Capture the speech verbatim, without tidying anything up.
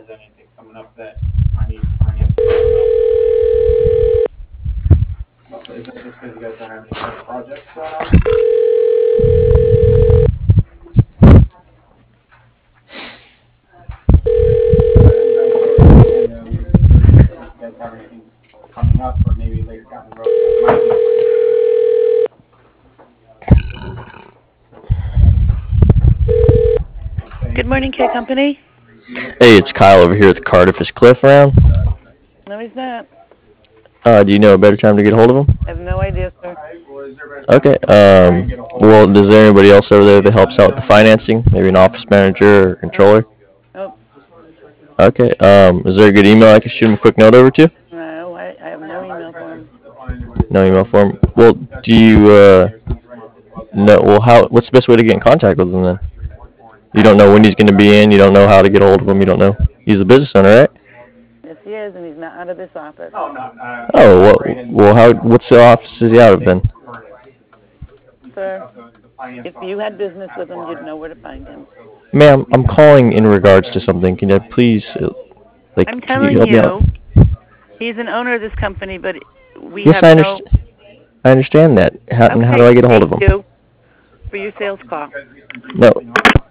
has anything coming up that I need finance. So is that just because you guys don't have any current projects going on? You guys have anything coming up, or maybe later down the road that might be. Good morning, K Company. Hey, it's Kyle over here at the Cardiff. Is Cliff around? No, he's not. Uh, do you know a better time to get a hold of him? I have no idea, sir. Okay. Um, well, is there anybody else over there that helps out with the financing? Maybe an office manager or controller? Nope. Okay. Um, is there a good email I can shoot him a quick note over to? No, I, I have no email for him. No email for him. Well, do you uh know? Well, how? What's the best way to get in contact with him then? You don't know when he's going to be in. You don't know how to get a hold of him. You don't know. He's a business owner, right? Yes, he is, and he's not out of this office. Oh, well, well, how? What's the office is he out of then? Sir, if you had business with him, you'd know where to find him. Ma'am, I'm calling in regards to something. Can you please, uh, like, I'm can you telling help me out? you, he's an owner of this company, but we Yes, have I no... understand. I understand that. How, and how do Okay, I get a hold of thank him? you for your sales call. No,